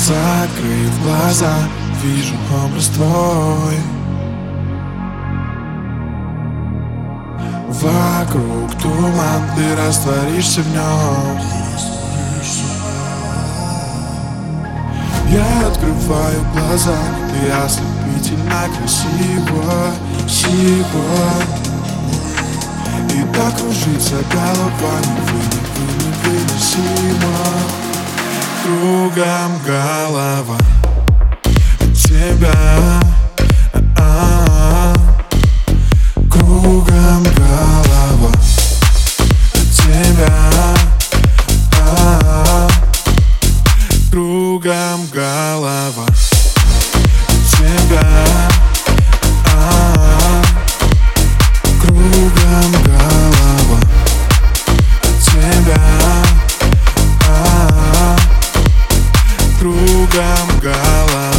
Закрыв глаза, вижу образ твой. Вокруг туман, ты растворишься в нем. Я открываю глаза, ты ослепительно красиво, сиво. И так кружится голова, невыносимо. Кругом голова от тебя, кругом голова от тебя, кругом голова от тебя, кругом голова от тебя, кругом голова.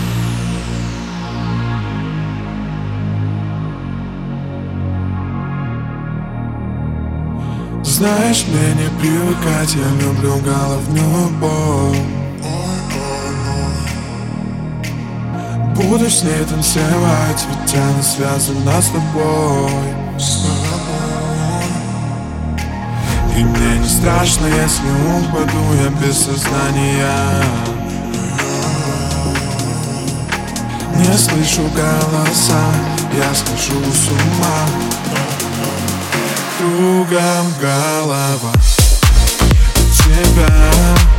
Знаешь, мне не привыкать, я люблю головную боль. Буду с ней танцевать, ведь она связана с тобой. И мне не страшно, если упаду я без сознания. Не слышу голоса, я схожу с ума. Кругом голова от тебя.